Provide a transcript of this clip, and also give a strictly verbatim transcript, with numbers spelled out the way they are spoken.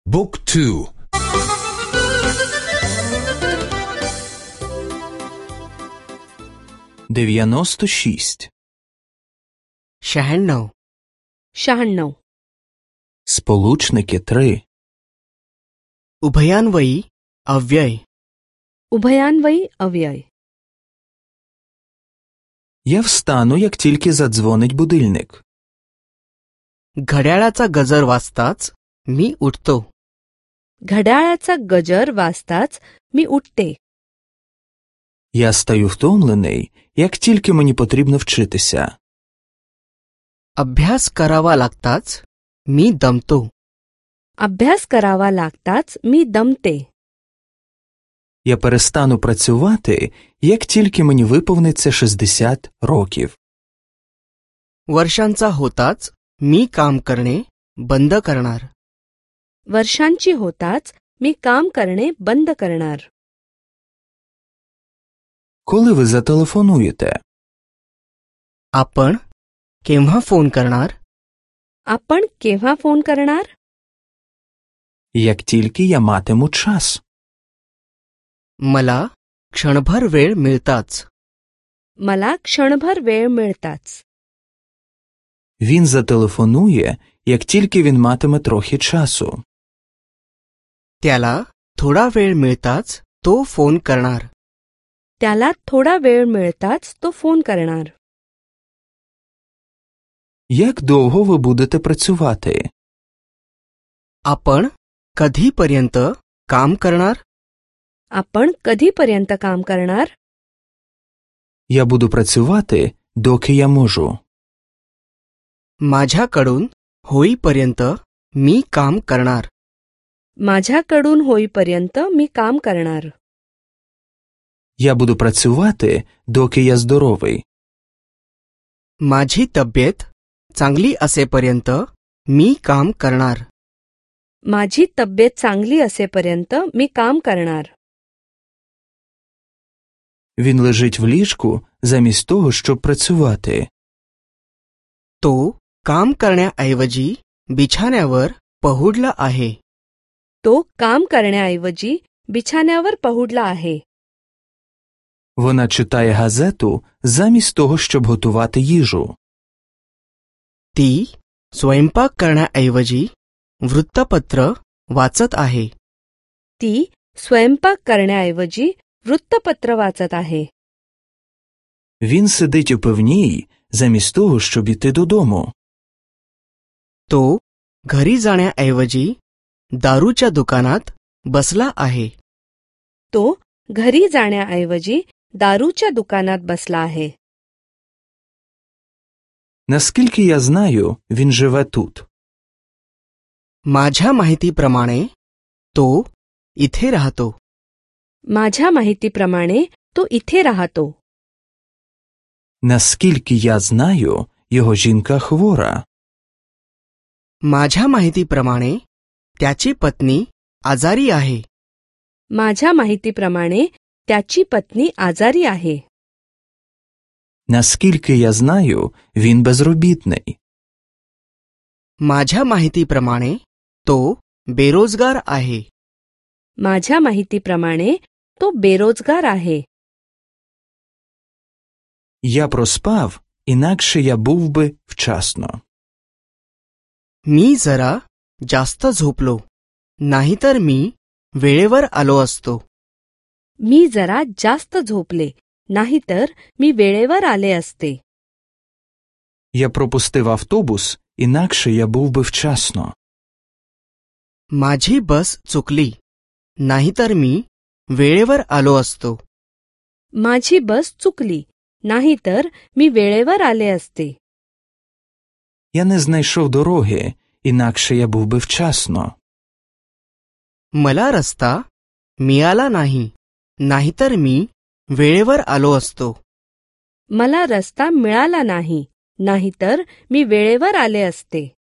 Book two. дев'яносто шість. शहाण्णव शहाण्णव Сполучники три. उभयान्वयी अव्यय उभयान्वयी अव्यय. Я встану, як тільки задзвонить будильник. घड्याळाचा गजर वाजताच मी उठतो. घड्याळाचा गजर वाजताच मी उठते. Я стаю втомлений, як тільки мені потрібно вчитися. अभ्यास करावा लागताच मी दमतो. अभ्यास करावा लागताच मी दमते. Я перестану працювати, як тільки мені виповниться шістдесят років. वर्षांचा होताच मी काम करणे बंद करणार. वर्षांची होताच मी काम करणे बंद करणार. Коли ви зателефонуєте? आपण केव्हा फोन करणार? आपण केव्हा फोन करणार? Як тільки я матиму час. मला क्षणभर वेळ मिळताच. मला क्षणभर वेळ मिळताच. Він зателефонує, як тільки він матиме трохи часу. त्याला थोडा वेळ मिळताच तो फोन करणार. त्याला थोडा वेळ मिळताच तो फोन करणार. Як довго ви будете працювати? आपण कधीपर्यंत काम करणार? आपण कधीपर्यंत काम करणार? Я буду працювати, доки я можу. माझ्याकडून होईपर्यंत मी काम करणार. माझ्याकडून होईपर्यंत मी काम करणार. Я буду працювати, доки я здоровий. माझी तब्येत चांगली असेपर्यंत मी काम करणार. माझी तब्येत चांगली असेपर्यंत मी काम करणार. Він лежить в ліжку замість того, щоб працювати. तो काम करण्याऐवजी बिछाण्यावर पहुडला आहे. तो काम करण्याऐवजी बिछाण्यावर पहुडला आहे. Вона читає газету замість того, щоб готувати їжу. ती स्वयंपाक करण्याऐवजी वृत्तपत्र वाचत आहे. ती स्वयंपाक करण्याऐवजी वृत्तपत्र वाचत आहे. Він сидить у пивній замість того, щоб іти додому. तो घरी जाण्याऐवजी दारूच्या दुकानात बसला आहे. तो घरी जाण्याऐवजी दारूच्या दुकानात बसला आहे. Наскільки я знаю, він живе тут. माझ्या माहितीप्रमाणे तो इथे राहतो. माझ्या माहितीप्रमाणे तो इथे राहतो. Наскільки я знаю, його жінка хвора. माझ्या माहितीप्रमाणे त्याची पत्नी आजारी आहे. माझ्या माहितीप्रमाणे त्याची पत्नी आजारी आहे. Наскільки я знаю, він безробітний. माझ्या माहितीप्रमाणे तो बेरोजगार आहे. माझ्या माहितीप्रमाणे तो बेरोजगार आहे. Я проспав, інакше я був би вчасно. मी जरा जास्त झोपलो, नाहीतर मी वेळेवर आलो असतो. मी जरा जास्त झोपले, नाहीतर मी वेळेवर आले असते. Я пропустив автобус, інакше я був би вчасно. माझी बस चुकली, नाहीतर मी वेळेवर आलो असतो. माझी बस चुकली, नाहीतर मी वेळेवर आले असते. Я не знайшов дороги, інакше я був би вчасно. मला रस्ता मिळाला नाही, नाहीतर मी वेळेवर आलो असतो. मला रस्ता मिळाला नाही, नाहीतर मी वेळेवर आले असते.